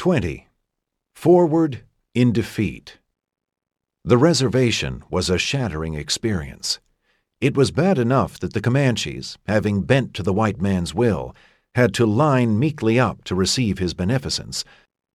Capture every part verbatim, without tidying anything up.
twenty. Forward in Defeat. The reservation was a shattering experience. It was bad enough that the Comanches, having bent to the white man's will, had to line meekly up to receive his beneficence.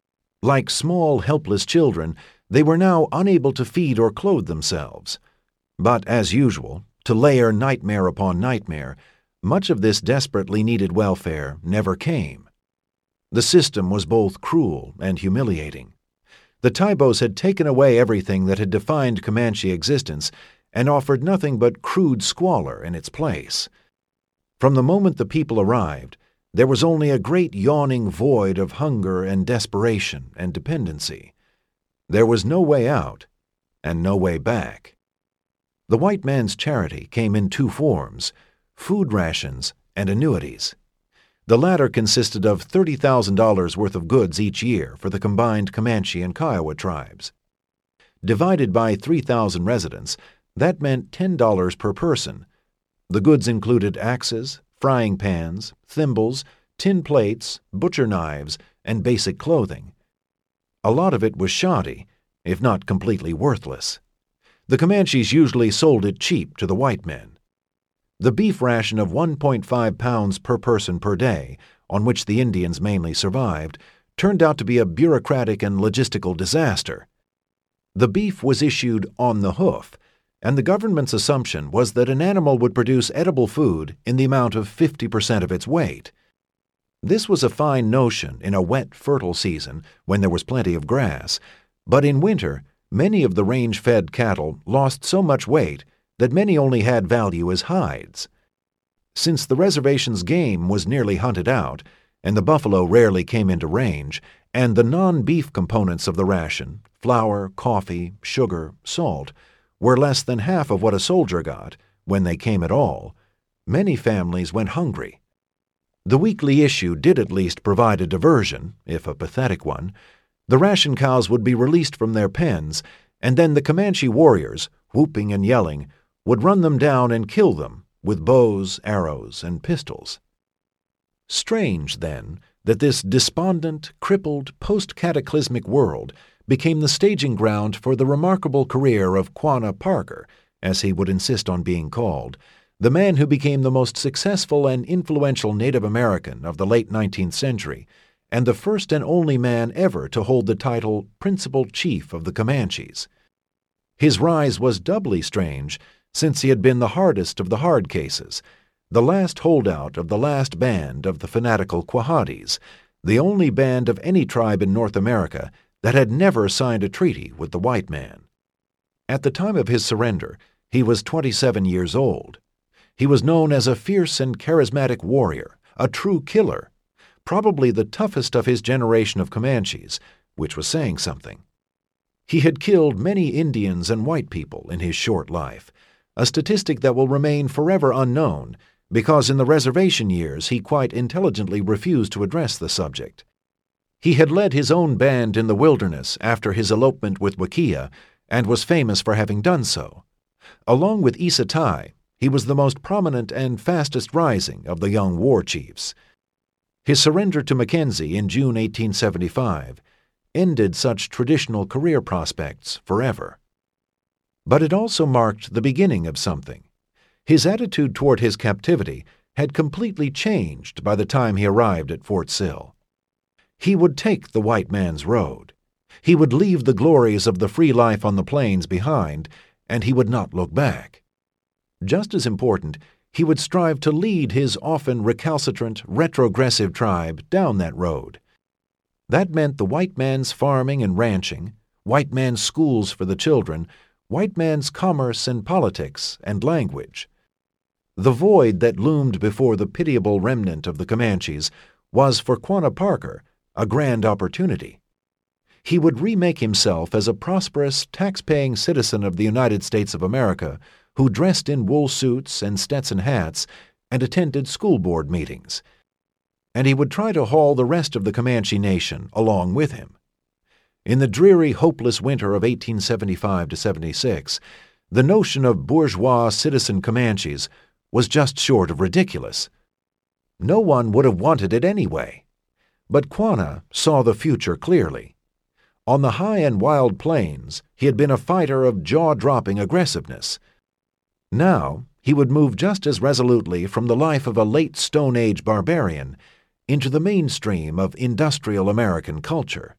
Like small, helpless children, they were now unable to feed or clothe themselves. But, as usual, to layer nightmare upon nightmare, much of this desperately needed welfare never came. The system was both cruel and humiliating. The Taibos had taken away everything that had defined Comanche existence and offered nothing but crude squalor in its place. From the moment the people arrived, there was only a great yawning void of hunger and desperation and dependency. There was no way out and no way back. The white man's charity came in two forms: food rations and annuities. The latter consisted of thirty thousand dollars worth of goods each year for the combined Comanche and Kiowa tribes. Divided by three thousand residents, that meant ten dollars per person. The goods included axes, frying pans, thimbles, tin plates, butcher knives, and basic clothing. A lot of it was shoddy, if not completely worthless. The Comanches usually sold it cheap to the white men. The beef ration of one point five pounds per person per day, on which the Indians mainly survived, turned out to be a bureaucratic and logistical disaster. The beef was issued on the hoof, and the government's assumption was that an animal would produce edible food in the amount of fifty percent of its weight. This was a fine notion in a wet, fertile season when there was plenty of grass, but in winter many of the range-fed cattle lost so much weight that many only had value as hides. Since the reservation's game was nearly hunted out, and the buffalo rarely came into range, and the non-beef components of the ration, flour, coffee, sugar, salt, were less than half of what a soldier got, when they came at all, many families went hungry. The weekly issue did at least provide a diversion, if a pathetic one. The ration cows would be released from their pens, and then the Comanche warriors, whooping and yelling, would run them down and kill them with bows, arrows, and pistols. Strange, then, that this despondent, crippled, post-cataclysmic world became the staging ground for the remarkable career of Quanah Parker, as he would insist on being called, the man who became the most successful and influential Native American of the late nineteenth century, and the first and only man ever to hold the title Principal Chief of the Comanches. His rise was doubly strange, since he had been the hardest of the hard cases, the last holdout of the last band of the fanatical Quahatis, the only band of any tribe in North America that had never signed a treaty with the white man. At the time of his surrender, he was twenty-seven years old. He was known as a fierce and charismatic warrior, a true killer, probably the toughest of his generation of Comanches, which was saying something. He had killed many Indians and white people in his short life, a statistic that will remain forever unknown because in the reservation years he quite intelligently refused to address the subject. He had led his own band in the wilderness after his elopement with Wakea and was famous for having done so. Along with Issa Tai, he was the most prominent and fastest rising of the young war chiefs. His surrender to Mackenzie in June eighteen seventy-five ended such traditional career prospects forever. But it also marked the beginning of something. His attitude toward his captivity had completely changed by the time he arrived at Fort Sill. He would take the white man's road. He would leave the glories of the free life on the plains behind, and he would not look back. Just as important, he would strive to lead his often recalcitrant, retrogressive tribe down that road. That meant the white man's farming and ranching, white man's schools for the children, white man's commerce and politics and language. The void that loomed before the pitiable remnant of the Comanches was for Quanah Parker a grand opportunity. He would remake himself as a prosperous, tax-paying citizen of the United States of America who dressed in wool suits and Stetson hats and attended school board meetings. And he would try to haul the rest of the Comanche nation along with him. In the dreary, hopeless winter of eighteen seventy-five to seventy-six, the notion of bourgeois citizen Comanches was just short of ridiculous. No one would have wanted it anyway. But Quanah saw the future clearly. On the high and wild plains, he had been a fighter of jaw-dropping aggressiveness. Now, he would move just as resolutely from the life of a late Stone Age barbarian into the mainstream of industrial American culture.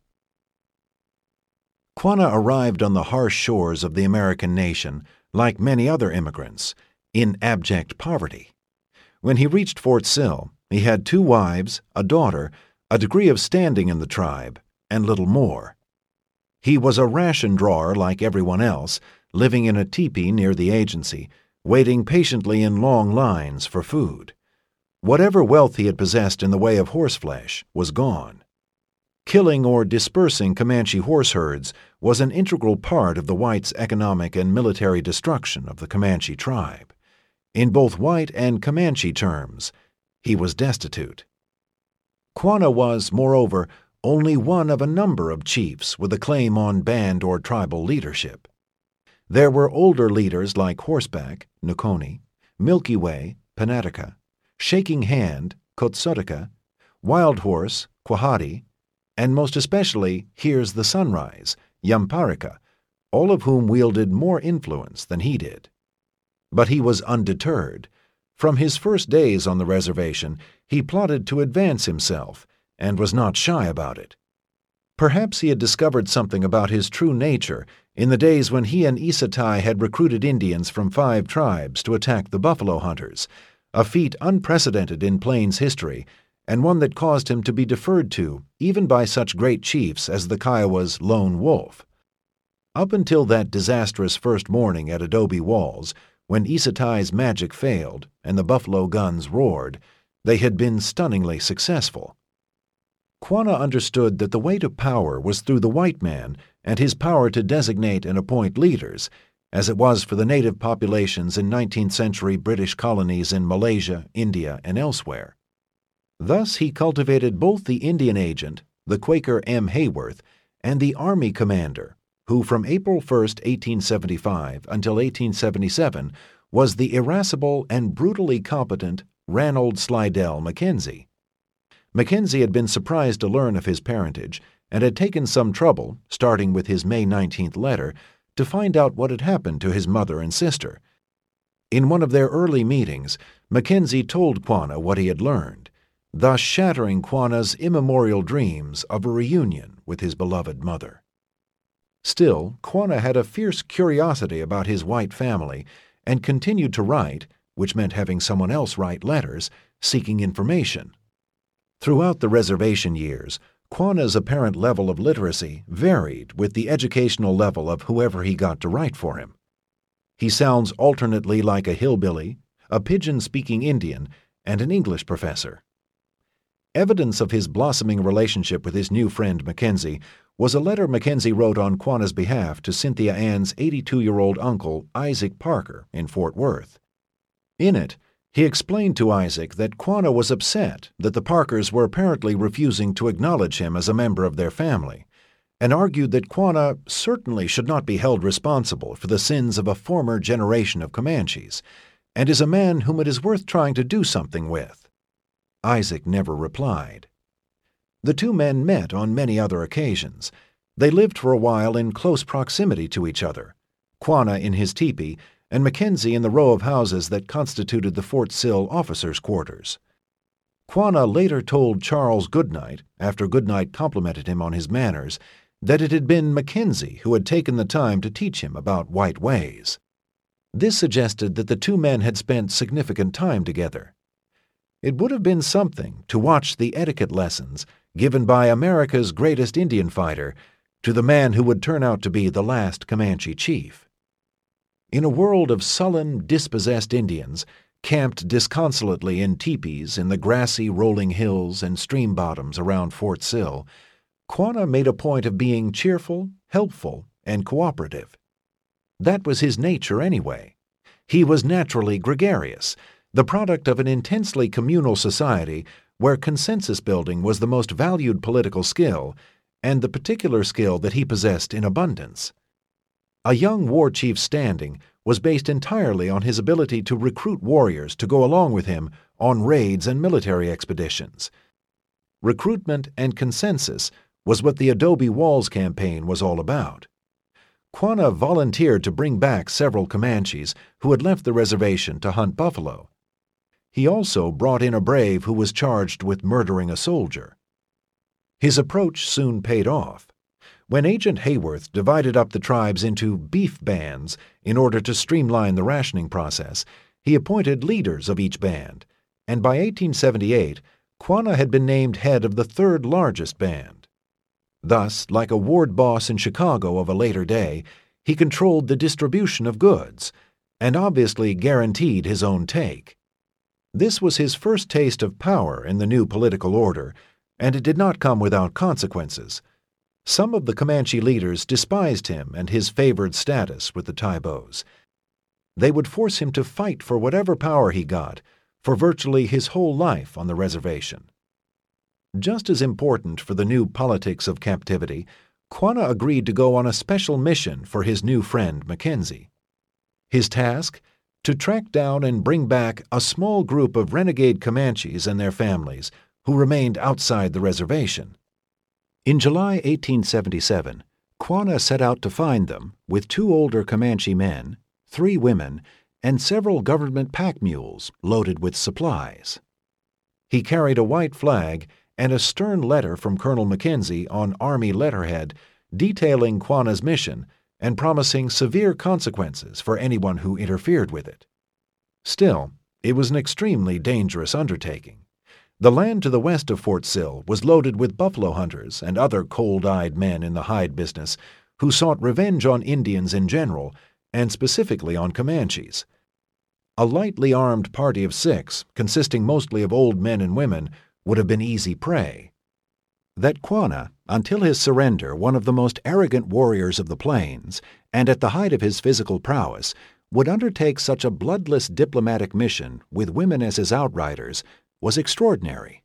Quanah arrived on the harsh shores of the American nation, like many other immigrants, in abject poverty. When he reached Fort Sill, he had two wives, a daughter, a degree of standing in the tribe, and little more. He was a ration drawer like everyone else, living in a teepee near the agency, waiting patiently in long lines for food. Whatever wealth he had possessed in the way of horseflesh was gone. Killing or dispersing Comanche horse herds was an integral part of the whites' economic and military destruction of the Comanche tribe. In both white and Comanche terms, he was destitute. Quanah was, moreover, only one of a number of chiefs with a claim on band or tribal leadership. There were older leaders like Horseback, Nukoni, Milky Way, Panatica, Shaking Hand, Kotsutika, Wild Horse, Quahati, and most especially Here's the Sunrise, Yamparika, all of whom wielded more influence than he did. But he was undeterred. From his first days on the reservation, he plotted to advance himself, and was not shy about it. Perhaps he had discovered something about his true nature in the days when he and Isatai had recruited Indians from five tribes to attack the buffalo hunters, a feat unprecedented in Plains history, and one that caused him to be deferred to even by such great chiefs as the Kiowa's Lone Wolf. Up until that disastrous first morning at Adobe Walls, when Isatai's magic failed and the buffalo guns roared, they had been stunningly successful. Quanah understood that the way to power was through the white man and his power to designate and appoint leaders, as it was for the native populations in nineteenth century British colonies in Malaysia, India, and elsewhere. Thus he cultivated both the Indian agent, the Quaker M. Hayworth, and the Army commander, who from April first, eighteen seventy-five until eighteen seventy-seven was the irascible and brutally competent Ranald Slidell Mackenzie. Mackenzie had been surprised to learn of his parentage and had taken some trouble, starting with his May nineteenth letter, to find out what had happened to his mother and sister. In one of their early meetings, Mackenzie told Quanah what he had learned, thus shattering Quanah's immemorial dreams of a reunion with his beloved mother. Still, Quanah had a fierce curiosity about his white family and continued to write, which meant having someone else write letters, seeking information. Throughout the reservation years, Quanah's apparent level of literacy varied with the educational level of whoever he got to write for him. He sounds alternately like a hillbilly, a pidgin-speaking Indian, and an English professor. Evidence of his blossoming relationship with his new friend Mackenzie was a letter Mackenzie wrote on Quanah's behalf to Cynthia Ann's eighty-two-year-old uncle, Isaac Parker, in Fort Worth. In it, he explained to Isaac that Quanah was upset that the Parkers were apparently refusing to acknowledge him as a member of their family, and argued that Quanah certainly should not be held responsible for the sins of a former generation of Comanches, and is a man whom it is worth trying to do something with. Isaac never replied. The two men met on many other occasions. They lived for a while in close proximity to each other, Quanah in his teepee, and Mackenzie in the row of houses that constituted the Fort Sill officers' quarters. Quanah later told Charles Goodnight, after Goodnight complimented him on his manners, that it had been Mackenzie who had taken the time to teach him about white ways. This suggested that the two men had spent significant time together. It would have been something to watch the etiquette lessons given by America's greatest Indian fighter to the man who would turn out to be the last Comanche chief. In a world of sullen, dispossessed Indians, camped disconsolately in teepees in the grassy rolling hills and stream bottoms around Fort Sill, Quanah made a point of being cheerful, helpful, and cooperative. That was his nature anyway. He was naturally gregarious, the product of an intensely communal society where consensus building was the most valued political skill, and the particular skill that he possessed in abundance. A young war chief's standing was based entirely on his ability to recruit warriors to go along with him on raids and military expeditions. Recruitment and consensus was what the Adobe Walls campaign was all about. Quanah volunteered to bring back several Comanches who had left the reservation to hunt buffalo. He also brought in a brave who was charged with murdering a soldier. His approach soon paid off. When Agent Hayworth divided up the tribes into beef bands in order to streamline the rationing process, he appointed leaders of each band, and by eighteen seventy-eight, Quanah had been named head of the third largest band. Thus, like a ward boss in Chicago of a later day, he controlled the distribution of goods, and obviously guaranteed his own take. This was his first taste of power in the new political order, and it did not come without consequences. Some of the Comanche leaders despised him and his favored status with the Taibos. They would force him to fight for whatever power he got, for virtually his whole life on the reservation. Just as important for the new politics of captivity, Quanah agreed to go on a special mission for his new friend Mackenzie. His task? To track down and bring back a small group of renegade Comanches and their families who remained outside the reservation. In July eighteen seventy-seven, Quanah set out to find them with two older Comanche men, three women, and several government pack mules loaded with supplies. He carried a white flag and a stern letter from Colonel Mackenzie on Army letterhead detailing Quanah's mission and promising severe consequences for anyone who interfered with it. Still, it was an extremely dangerous undertaking. The land to the west of Fort Sill was loaded with buffalo hunters and other cold-eyed men in the hide business who sought revenge on Indians in general and specifically on Comanches. A lightly armed party of six, consisting mostly of old men and women, would have been easy prey. That Quanah, until his surrender one of the most arrogant warriors of the plains, and at the height of his physical prowess, would undertake such a bloodless diplomatic mission with women as his outriders was extraordinary.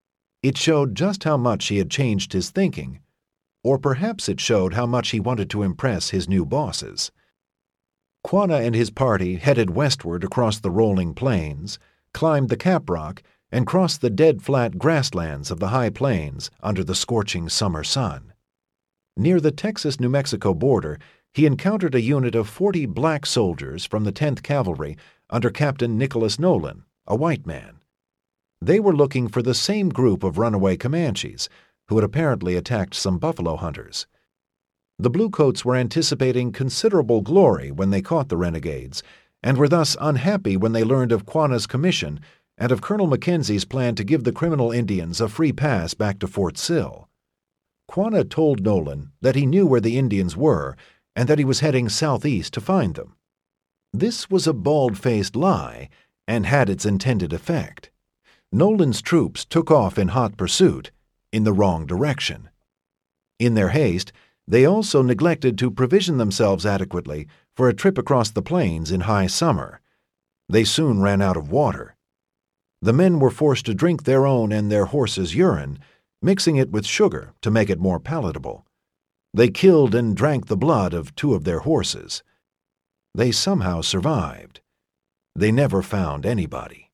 It showed just how much he had changed his thinking, or perhaps it showed how much he wanted to impress his new bosses. Quanah and his party headed westward across the rolling plains, climbed the Caprock, and crossed the dead flat grasslands of the high plains under the scorching summer sun. Near the Texas-New Mexico border, he encountered a unit of forty black soldiers from the tenth Cavalry under Captain Nicholas Nolan, a white man. They were looking for the same group of runaway Comanches who had apparently attacked some buffalo hunters. The Bluecoats were anticipating considerable glory when they caught the renegades, and were thus unhappy when they learned of Quanah's commission and of Colonel Mackenzie's plan to give the criminal Indians a free pass back to Fort Sill. Quanah told Nolan that he knew where the Indians were and that he was heading southeast to find them. This was a bald-faced lie and had its intended effect. Nolan's troops took off in hot pursuit, in the wrong direction. In their haste, they also neglected to provision themselves adequately for a trip across the plains in high summer. They soon ran out of water. The men were forced to drink their own and their horses' urine, mixing it with sugar to make it more palatable. They killed and drank the blood of two of their horses. They somehow survived. They never found anybody.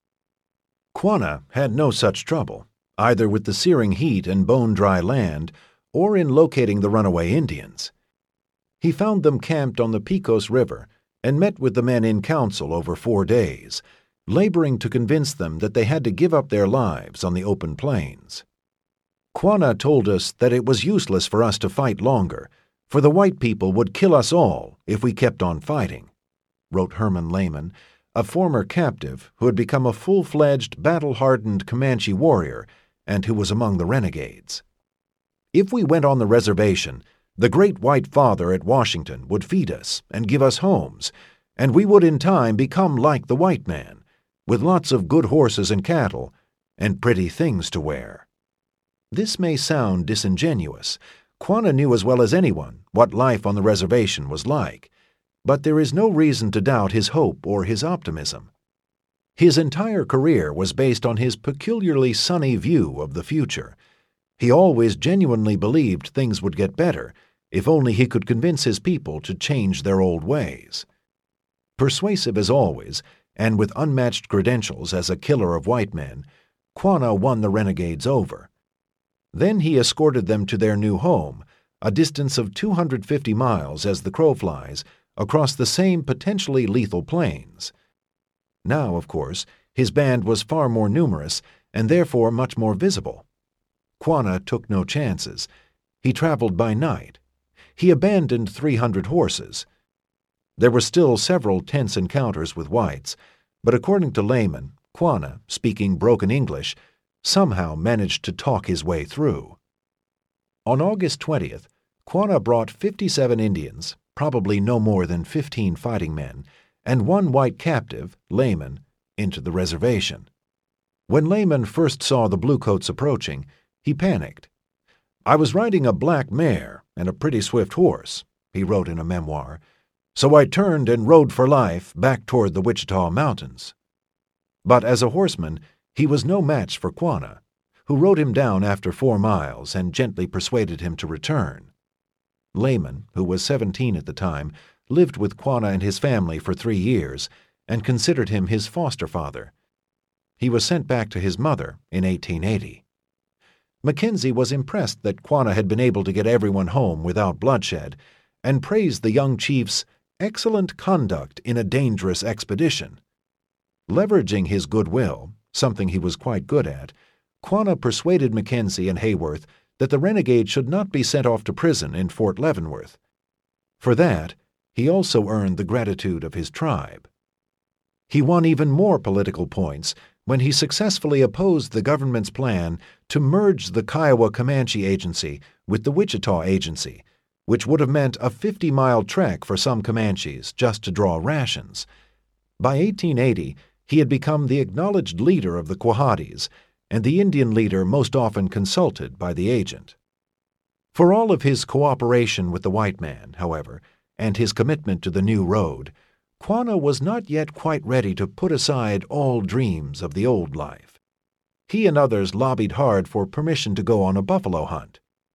Quanah had no such trouble, either with the searing heat and bone-dry land, or in locating the runaway Indians. He found them camped on the Pecos River and met with the men in council over four days, laboring to convince them that they had to give up their lives on the open plains. Quanah told us that it was useless for us to fight longer, for the white people would kill us all if we kept on fighting, wrote Herman Lehman, a former captive who had become a full-fledged, battle-hardened Comanche warrior and who was among the renegades. If we went on the reservation, the Great White Father at Washington would feed us and give us homes, and we would in time become like the white man, with lots of good horses and cattle, and pretty things to wear. This may sound disingenuous. Quanah knew as well as anyone what life on the reservation was like, but there is no reason to doubt his hope or his optimism. His entire career was based on his peculiarly sunny view of the future. He always genuinely believed things would get better if only he could convince his people to change their old ways. Persuasive as always, and with unmatched credentials as a killer of white men, Quanah won the renegades over. Then he escorted them to their new home, a distance of two hundred fifty miles as the crow flies, across the same potentially lethal plains. Now, of course, his band was far more numerous and therefore much more visible. Quanah took no chances. He traveled by night. He abandoned three hundred horses. There were still several tense encounters with whites, but according to Layman, Quanah, speaking broken English, somehow managed to talk his way through. On August twentieth, Quanah brought fifty-seven Indians, probably no more than fifteen fighting men, and one white captive, Layman, into the reservation. When Layman first saw the bluecoats approaching, he panicked. "I was riding a black mare and a pretty swift horse," he wrote in a memoir, "so I turned and rode for life back toward the Wichita Mountains." But as a horseman, he was no match for Quanah, who rode him down after four miles and gently persuaded him to return. Layman, who was seventeen at the time, lived with Quanah and his family for three years and considered him his foster father. He was sent back to his mother in eighteen eighty. Mackenzie was impressed that Quanah had been able to get everyone home without bloodshed, and praised the young chief's excellent conduct in a dangerous expedition. Leveraging his goodwill, something he was quite good at, Quanah persuaded Mackenzie and Hayworth that the renegade should not be sent off to prison in Fort Leavenworth. For that, he also earned the gratitude of his tribe. He won even more political points when he successfully opposed the government's plan to merge the Kiowa Comanche Agency with the Wichita Agency, which would have meant a fifty-mile trek for some Comanches just to draw rations. By eighteen eighty, he had become the acknowledged leader of the Quahatis, and the Indian leader most often consulted by the agent. For all of his cooperation with the white man, however, and his commitment to the new road, Quanah was not yet quite ready to put aside all dreams of the old life. He and others lobbied hard for permission to go on a buffalo hunt.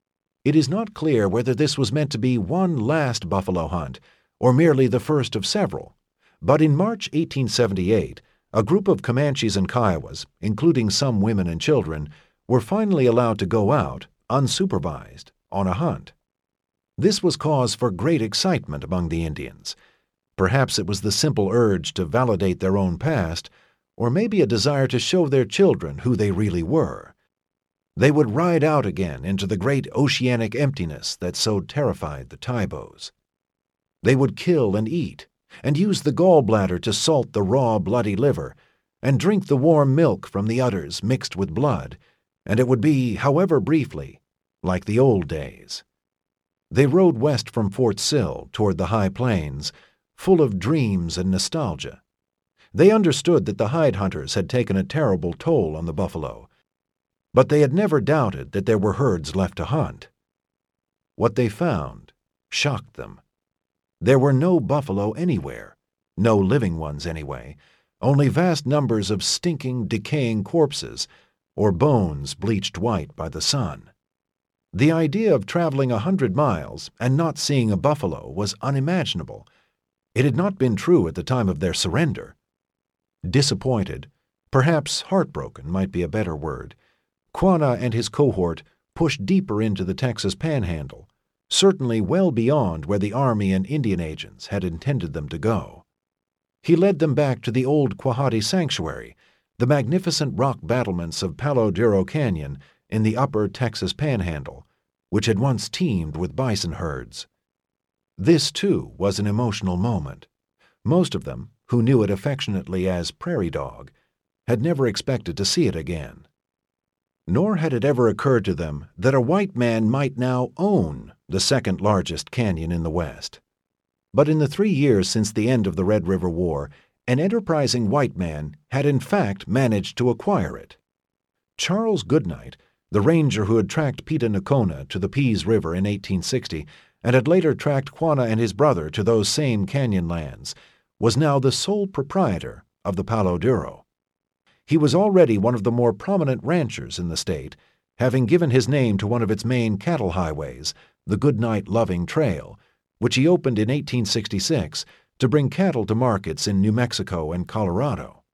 It is not clear whether this was meant to be one last buffalo hunt or merely the first of several, but in March eighteen seventy-eight, a group of Comanches and Kiowas, including some women and children, were finally allowed to go out, unsupervised, on a hunt. This was cause for great excitement among the Indians. Perhaps it was the simple urge to validate their own past, or maybe a desire to show their children who they really were. They would ride out again into the great oceanic emptiness that so terrified the Taibos. They would kill and eat, and use the gallbladder to salt the raw, bloody liver, and drink the warm milk from the udders mixed with blood, and it would be, however briefly, like the old days. They rode west from Fort Sill toward the high plains, full of dreams and nostalgia. They understood that the hide hunters had taken a terrible toll on the buffalo, but they had never doubted that there were herds left to hunt. What they found shocked them. There were no buffalo anywhere, no living ones anyway, only vast numbers of stinking, decaying corpses or bones bleached white by the sun. The idea of traveling a hundred miles and not seeing a buffalo was unimaginable. It had not been true at the time of their surrender. Disappointed, perhaps heartbroken might be a better word, Quanah and his cohort pushed deeper into the Texas Panhandle, certainly well beyond where the Army and Indian agents had intended them to go. He led them back to the old Quahati Sanctuary, the magnificent rock battlements of Palo Duro Canyon in the upper Texas Panhandle, which had once teemed with bison herds. This, too, was an emotional moment. Most of them, who knew it affectionately as Prairie Dog, had never expected to see it again. Nor had it ever occurred to them that a white man might now own the second largest canyon in the West. But in the three years since the end of the Red River War, an enterprising white man had in fact managed to acquire it. Charles Goodnight, the ranger who had tracked Peta Nocona to the Pease River in eighteen sixty and had later tracked Quanah and his brother to those same canyon lands, was now the sole proprietor of the Palo Duro. He was already one of the more prominent ranchers in the state, having given his name to one of its main cattle highways, the Goodnight Loving Trail, which he opened in eighteen sixty-six to bring cattle to markets in New Mexico and Colorado.